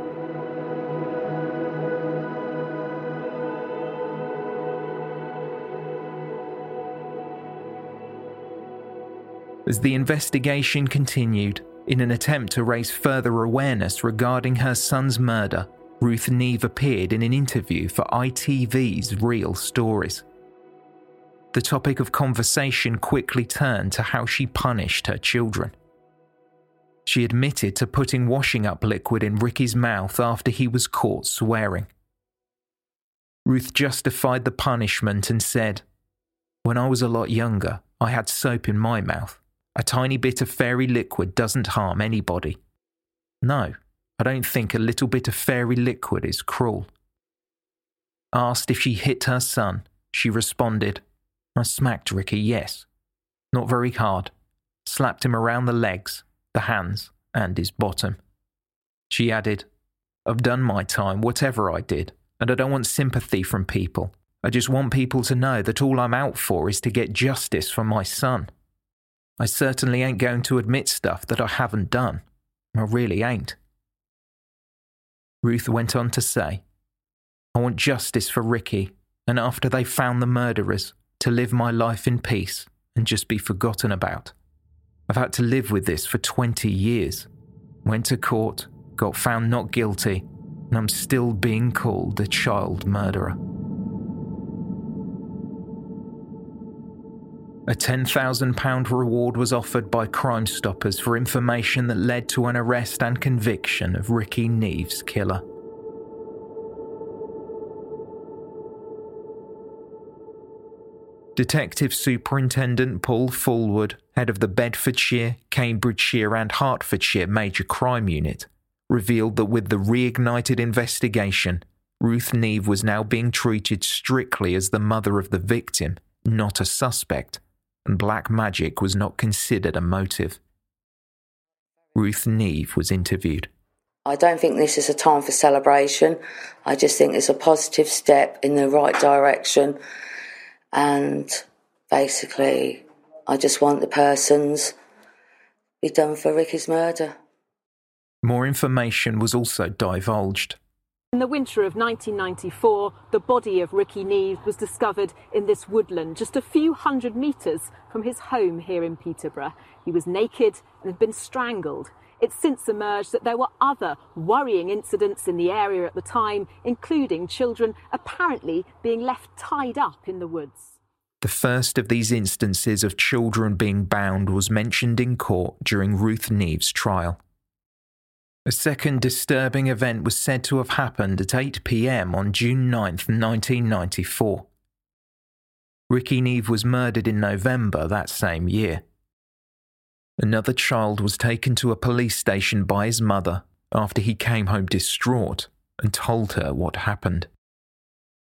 As the investigation continued, in an attempt to raise further awareness regarding her son's murder, Ruth Neve appeared in an interview for ITV's Real Stories. The topic of conversation quickly turned to how she punished her children. She admitted to putting washing up liquid in Ricky's mouth after he was caught swearing. Ruth justified the punishment and said, "When I was a lot younger, I had soap in my mouth. A tiny bit of fairy liquid doesn't harm anybody. No, I don't think a little bit of fairy liquid is cruel." Asked if she hit her son, she responded, "I smacked Ricky, yes. Not very hard. Slapped him around the legs, the hands, and his bottom." She added, "I've done my time, whatever I did, and I don't want sympathy from people. I just want people to know that all I'm out for is to get justice for my son. I certainly ain't going to admit stuff that I haven't done. I really ain't." Ruth went on to say, "I want justice for Ricky, and after they found the murderers, to live my life in peace and just be forgotten about. I've had to live with this for 20 years. Went to court, got found not guilty, and I'm still being called a child murderer." A £10,000 reward was offered by Crime Stoppers for information that led to an arrest and conviction of Ricky Neve's killer. Detective Superintendent Paul Fullwood, head of the Bedfordshire, Cambridgeshire and Hertfordshire Major Crime Unit, revealed that with the reignited investigation, Ruth Neve was now being treated strictly as the mother of the victim, not a suspect, and black magic was not considered a motive. Ruth Neve was interviewed. "I don't think this is a time for celebration. I just think it's a positive step in the right direction. And basically, I just want the persons be done for Ricky's murder." More information was also divulged. In the winter of 1994, the body of Ricky Neve was discovered in this woodland just a few hundred metres from his home here in Peterborough. He was naked and had been strangled. It's since emerged that there were other worrying incidents in the area at the time, including children apparently being left tied up in the woods. The first of these instances of children being bound was mentioned in court during Ruth Neve's trial. A second disturbing event was said to have happened at 8 p.m. on June 9, 1994. Ricky Neve was murdered in November that same year. Another child was taken to a police station by his mother after he came home distraught and told her what happened.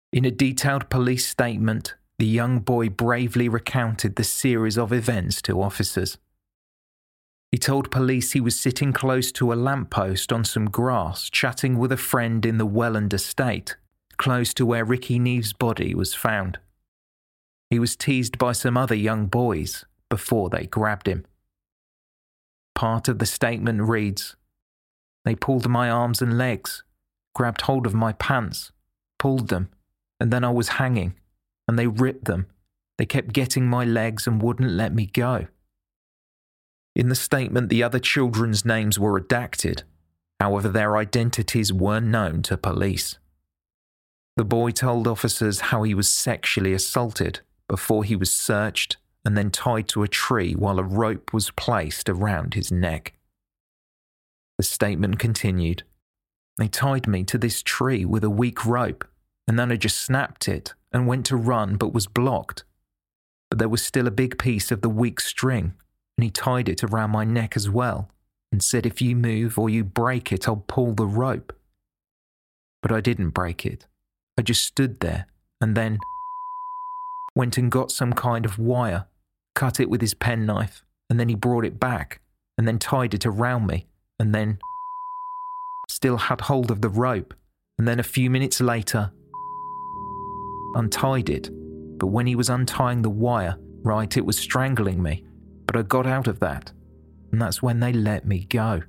In a detailed police statement, the young boy bravely recounted the series of events to officers. He told police he was sitting close to a lamppost on some grass, chatting with a friend in the Welland estate, close to where Ricky Neave's body was found. He was teased by some other young boys before they grabbed him. Part of the statement reads, "They pulled my arms and legs, grabbed hold of my pants, pulled them, and then I was hanging, and they ripped them. They kept getting my legs and wouldn't let me go." In the statement, the other children's names were redacted. However, their identities were known to police. The boy told officers how he was sexually assaulted before he was searched and then tied to a tree while a rope was placed around his neck. The statement continued, "They tied me to this tree with a weak rope, and then I just snapped it and went to run but was blocked. But there was still a big piece of the weak string, and he tied it around my neck as well and said if you move or you break it, I'll pull the rope. But I didn't break it. I just stood there and then went and got some kind of wire, cut it with his penknife, and then he brought it back and then tied it around me and then still had hold of the rope, and then a few minutes later untied it. But when he was untying the wire, right, it was strangling me. But I got out of that, and that's when they let me go."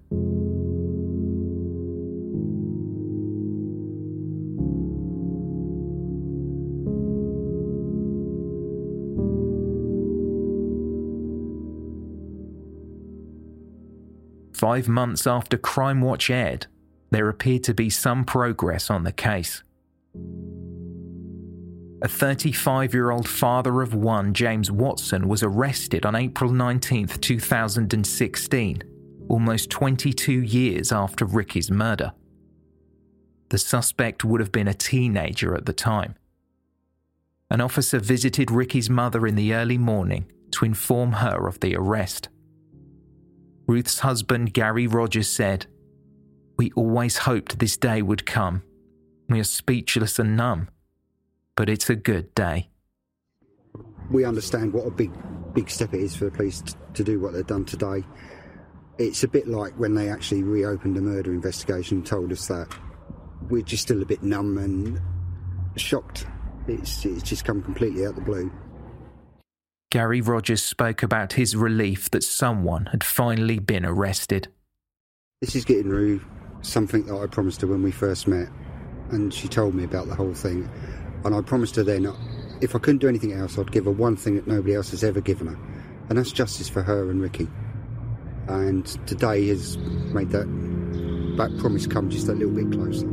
"5 months after Crime Watch aired, there appeared to be some progress on the case. A 35-year-old father of one, James Watson, was arrested on April 19, 2016, almost 22 years after Ricky's murder. The suspect would have been a teenager at the time. An officer visited Ricky's mother in the early morning to inform her of the arrest. Ruth's husband, Gary Rogers, said, "We always hoped this day would come. We are speechless and numb. But it's a good day." We understand what a big step it is for the police to do what they've done today. It's a bit like when they actually reopened the murder investigation and told us that. We're just still a bit numb and shocked. It's just come completely out of the blue. Gary Rogers spoke about his relief that someone had finally been arrested. "This is getting Ruth something that I promised her when we first met, and she told me about the whole thing. And I promised her then, if I couldn't do anything else, I'd give her one thing that nobody else has ever given her, and that's justice for her and Ricky. And today has made that promise come just a little bit closer."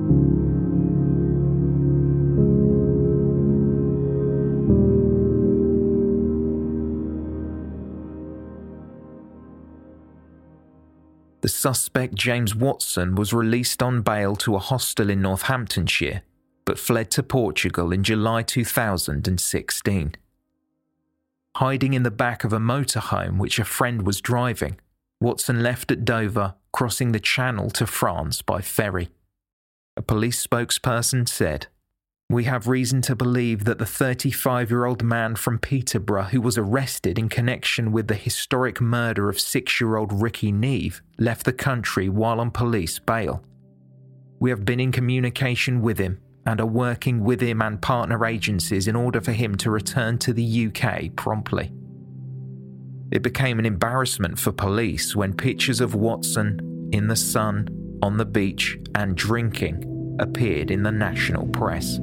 The suspect, James Watson, was released on bail to a hostel in Northamptonshire, but fled to Portugal in July 2016. Hiding in the back of a motorhome which a friend was driving, Watson left at Dover, crossing the Channel to France by ferry. A police spokesperson said, "We have reason to believe that the 35-year-old man from Peterborough who was arrested in connection with the historic murder of 6-year-old Ricky Neave left the country while on police bail. We have been in communication with him and are working with him and partner agencies in order for him to return to the UK promptly." It became an embarrassment for police when pictures of Watson in the sun, on the beach, and drinking appeared in the national press.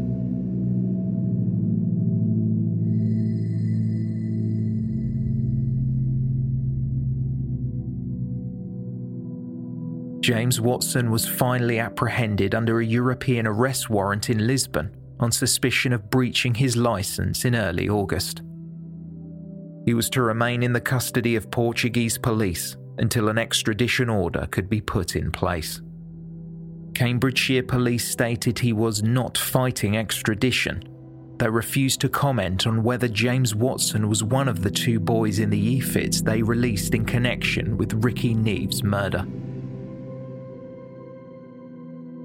James Watson was finally apprehended under a European arrest warrant in Lisbon on suspicion of breaching his licence in early August. He was to remain in the custody of Portuguese police until an extradition order could be put in place. Cambridgeshire police stated he was not fighting extradition. They refused to comment on whether James Watson was one of the 2 boys in the EFIDs they released in connection with Ricky Neave's murder.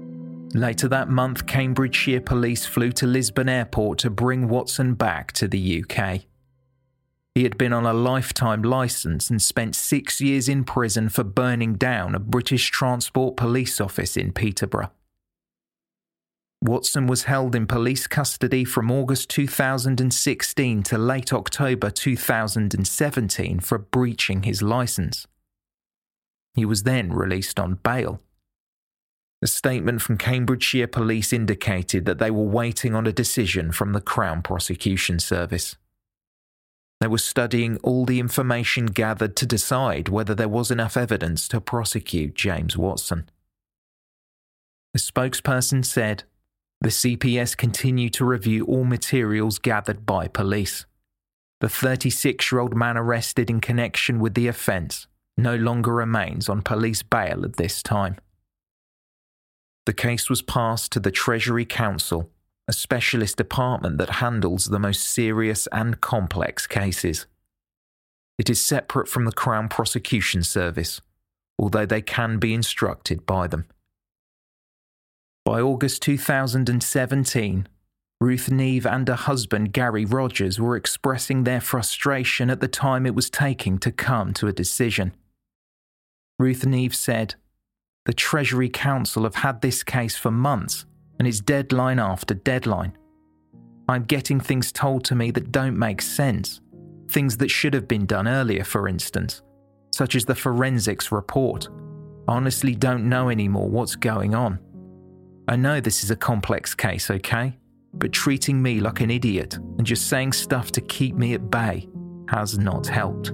Later that month, Cambridgeshire police flew to Lisbon Airport to bring Watson back to the UK. He had been on a lifetime licence and spent 6 years in prison for burning down a British Transport Police office in Peterborough. Watson was held in police custody from August 2016 to late October 2017 for breaching his licence. He was then released on bail. A statement from Cambridgeshire Police indicated that they were waiting on a decision from the Crown Prosecution Service. They were studying all the information gathered to decide whether there was enough evidence to prosecute James Watson. A spokesperson said, "The CPS continue to review all materials gathered by police. The 36-year-old man arrested in connection with the offence no longer remains on police bail at this time." The case was passed to the Treasury Council, a specialist department that handles the most serious and complex cases. It is separate from the Crown Prosecution Service, although they can be instructed by them. By August 2017, Ruth Neve and her husband Gary Rogers were expressing their frustration at the time it was taking to come to a decision. Ruth Neve said, "The Treasury Council have had this case for months, and it's deadline after deadline. I'm getting things told to me that don't make sense, things that should have been done earlier, for instance, such as the forensics report. I honestly don't know anymore what's going on. I know this is a complex case, okay? But treating me like an idiot and just saying stuff to keep me at bay has not helped."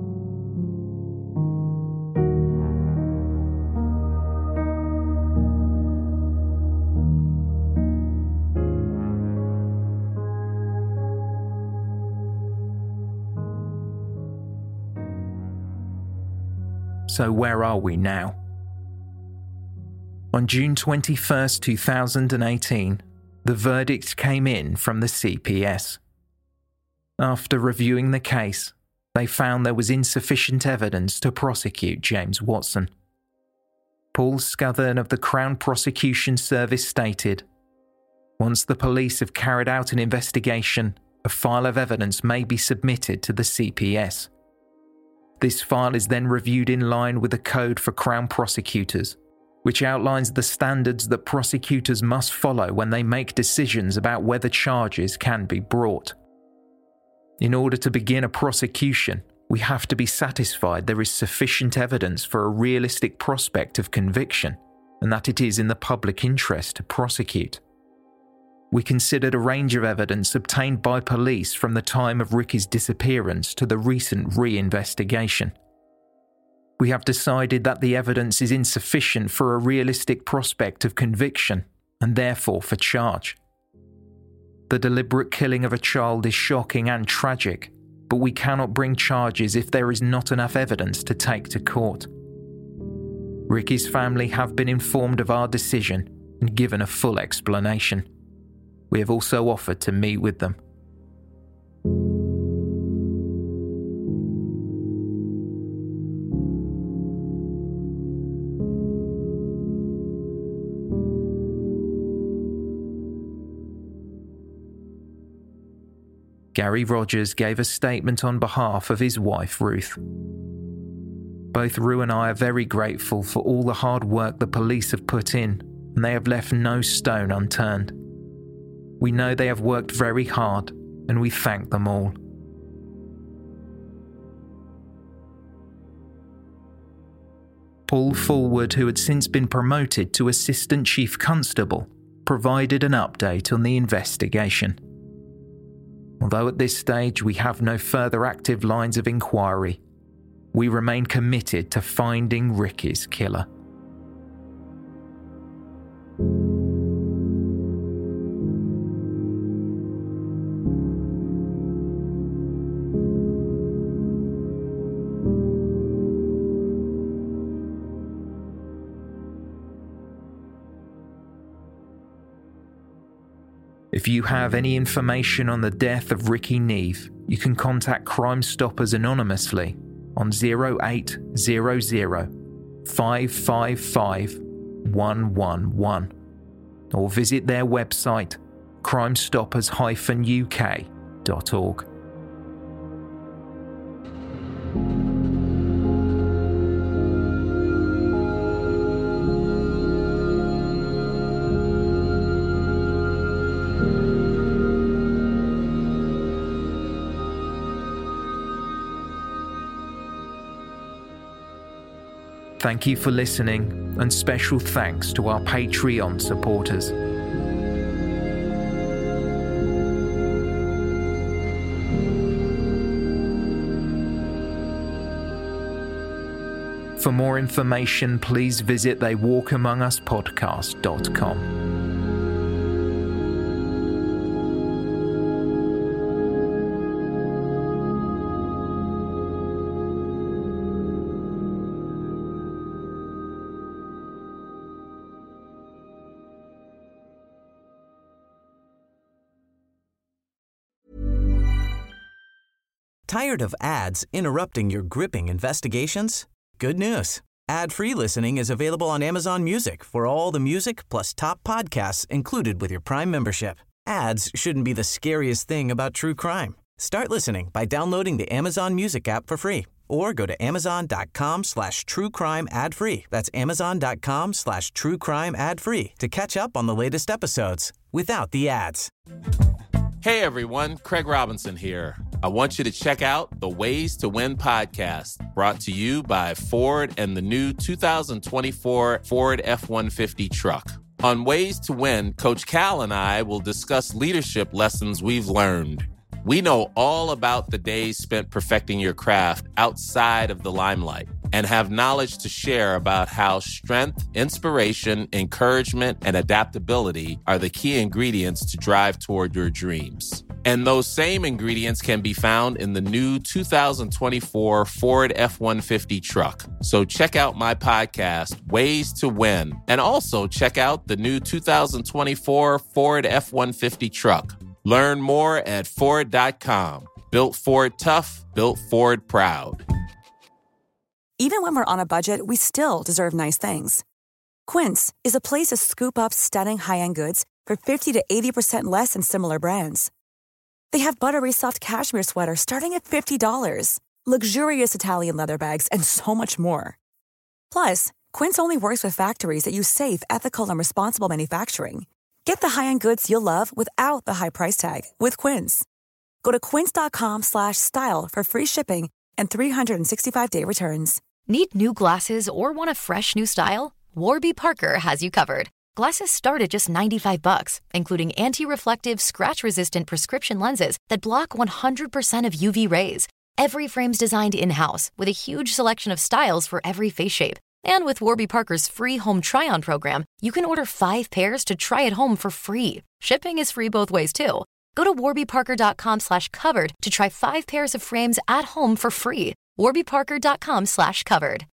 So where are we now? On June 21st, 2018, the verdict came in from the CPS. After reviewing the case, they found there was insufficient evidence to prosecute James Watson. Paul Scuthern of the Crown Prosecution Service stated, "Once the police have carried out an investigation, a file of evidence may be submitted to the CPS. This file is then reviewed in line with the Code for Crown Prosecutors, which outlines the standards that prosecutors must follow when they make decisions about whether charges can be brought. In order to begin a prosecution, we have to be satisfied there is sufficient evidence for a realistic prospect of conviction, and that it is in the public interest to prosecute. We considered a range of evidence obtained by police from the time of Ricky's disappearance to the recent re-investigation. We have decided that the evidence is insufficient for a realistic prospect of conviction, and therefore for charge. The deliberate killing of a child is shocking and tragic, but we cannot bring charges if there is not enough evidence to take to court. Ricky's family have been informed of our decision and given a full explanation. We have also offered to meet with them." Gary Rogers gave a statement on behalf of his wife Ruth. "Both Rue and I are very grateful for all the hard work the police have put in, and they have left no stone unturned. We know they have worked very hard, and we thank them all." Paul Fullwood, who had since been promoted to Assistant Chief Constable, provided an update on the investigation. "Although at this stage we have no further active lines of inquiry, we remain committed to finding Ricky's killer." If you have any information on the death of Ricky Neve, you can contact Crime Stoppers anonymously on 0800 555 111. or visit their website, crimestoppers-uk.org. Thank you for listening, and special thanks to our Patreon supporters. For more information, please visit theywalkamonguspodcast.com. Tired of ads interrupting your gripping investigations? Good news. Ad-free listening is available on Amazon Music for all the music plus top podcasts included with your Prime membership. Ads shouldn't be the scariest thing about true crime. Start listening by downloading the Amazon Music app for free or go to amazon.com/truecrime ad-free. That's amazon.com/truecrime ad-free to catch up on the latest episodes without the ads. Hey everyone, Craig Robinson here. I want you to check out the Ways to Win podcast, brought to you by Ford and the new 2024 Ford F-150 truck. On Ways to Win, Coach Cal and I will discuss leadership lessons we've learned. We know all about the days spent perfecting your craft outside of the limelight and have knowledge to share about how strength, inspiration, encouragement, and adaptability are the key ingredients to drive toward your dreams. And those same ingredients can be found in the new 2024 Ford F-150 truck. So check out my podcast, Ways to Win, and also check out the new 2024 Ford F-150 truck. Learn more at Ford.com. Built Ford tough, built Ford proud. Even when we're on a budget, we still deserve nice things. Quince is a place to scoop up stunning high-end goods for 50 to 80% less than similar brands. They have buttery soft cashmere sweaters starting at $50, luxurious Italian leather bags, and so much more. Plus, Quince only works with factories that use safe, ethical, and responsible manufacturing. Get the high-end goods you'll love without the high price tag with Quince. Go to quince.com/style for free shipping and 365-day returns. Need new glasses or want a fresh new style? Warby Parker has you covered. Glasses start at just $95, including anti-reflective, scratch-resistant prescription lenses that block 100% of UV rays. Every frame's designed in-house with a huge selection of styles for every face shape. And with Warby Parker's free home try-on program, you can order 5 pairs to try at home for free. Shipping is free both ways, too. Go to warbyparker.com/covered to try 5 pairs of frames at home for free. warbyparker.com/covered.